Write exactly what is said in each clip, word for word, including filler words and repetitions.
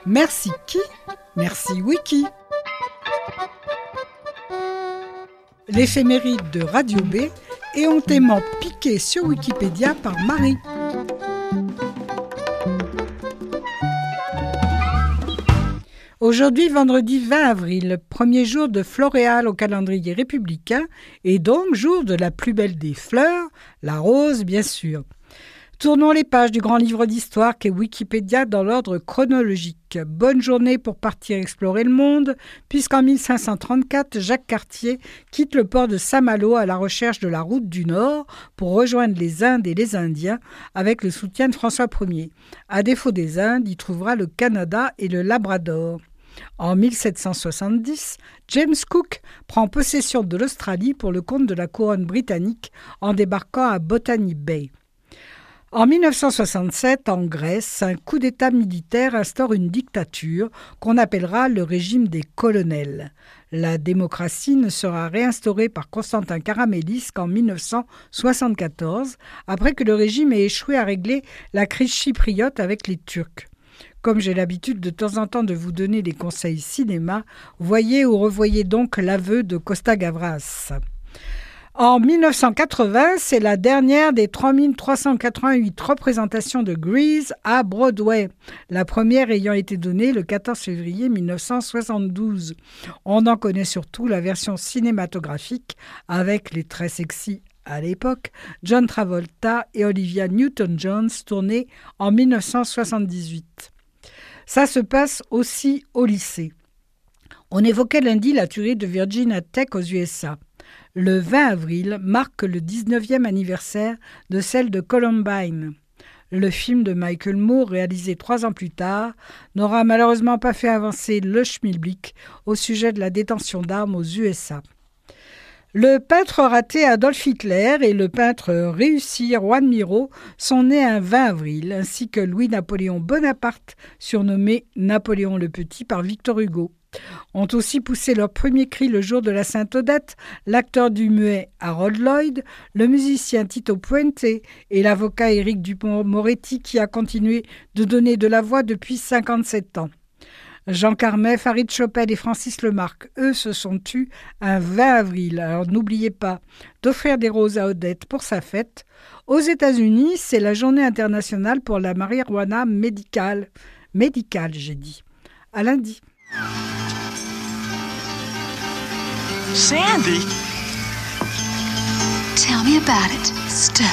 Merci qui ? Merci Wiki. L'éphéméride de Radio B, éhontément piqué sur Wikipédia par Marie. Aujourd'hui, vendredi vingt avril, premier jour de Floréal au calendrier républicain et donc jour de la plus belle des fleurs, la rose bien sûr. Tournons les pages du grand livre d'histoire qu'est Wikipédia dans l'ordre chronologique. Bonne journée pour partir explorer le monde, puisqu'en mille cinq cent trente-quatre, Jacques Cartier quitte le port de Saint-Malo à la recherche de la route du Nord pour rejoindre les Indes et les Indiens avec le soutien de François Ier. À défaut des Indes, il trouvera le Canada et le Labrador. En mille sept cent soixante-dix, James Cook prend possession de l'Australie pour le compte de la couronne britannique en débarquant à Botany Bay. En mille neuf cent soixante-sept, en Grèce, un coup d'État militaire instaure une dictature qu'on appellera le régime des colonels. La démocratie ne sera réinstaurée par Constantin Caramélis qu'en mille neuf cent soixante-quatorze, après que le régime ait échoué à régler la crise chypriote avec les Turcs. Comme j'ai l'habitude de temps en temps de vous donner des conseils cinéma, voyez ou revoyez donc l'aveu de Costa Gavras. En mille neuf cent quatre-vingts, c'est la dernière des trois mille trois cent quatre-vingt-huit représentations de Grease à Broadway, la première ayant été donnée le quatorze février mille neuf cent soixante-douze. On en connaît surtout la version cinématographique avec les très sexy à l'époque, John Travolta et Olivia Newton-John, tournée en mille neuf cent soixante-dix-huit. Ça se passe aussi au lycée. On évoquait lundi la tuerie de Virginia Tech aux U S A. Le vingt avril marque le dix-neuvième anniversaire de celle de Columbine. Le film de Michael Moore, réalisé trois ans plus tard, n'aura malheureusement pas fait avancer le schmilblick au sujet de la détention d'armes aux U S A. Le peintre raté Adolf Hitler et le peintre réussi Juan Miro sont nés un vingt avril, ainsi que Louis-Napoléon Bonaparte, surnommé Napoléon le Petit par Victor Hugo. Ont aussi poussé leur premier cri le jour de la Sainte-Odette l'acteur du muet Harold Lloyd, le musicien Tito Puente et l'avocat Éric Dupond-Moretti qui a continué de donner de la voix depuis cinquante-sept ans. Jean Carmet, Farid Chopin et Francis Lemarque, eux, se sont tus un vingt avril. Alors n'oubliez pas d'offrir des roses à Odette pour sa fête. Aux États-Unis, c'est la journée internationale pour la marijuana médicale. Médicale, j'ai dit. À lundi. Sandy? Tell me about it, stud.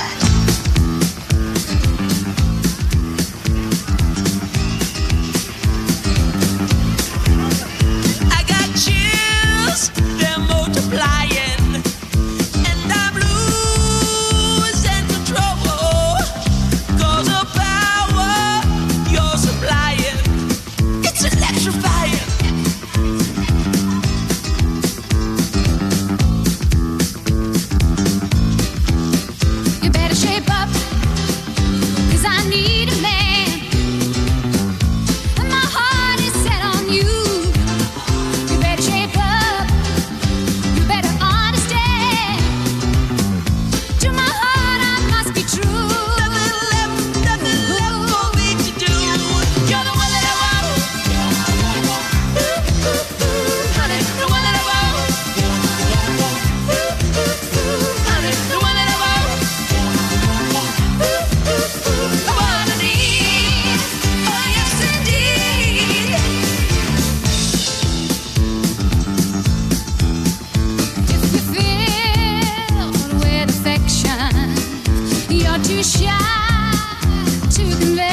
I got chills, they're multiplying, and I'm losing control. Cause the power you're supplying, it's electrifying. Shape up, 'cause I need a man, and my heart is set on you. You better shape up, you better understand. To my heart I must be true. Nothing left, nothing left for me to do. You're the one that I want. Ooh, ooh, ooh, honey, the one that I want. Ooh, ooh, ooh, honey, the one that I want. Too shy to convey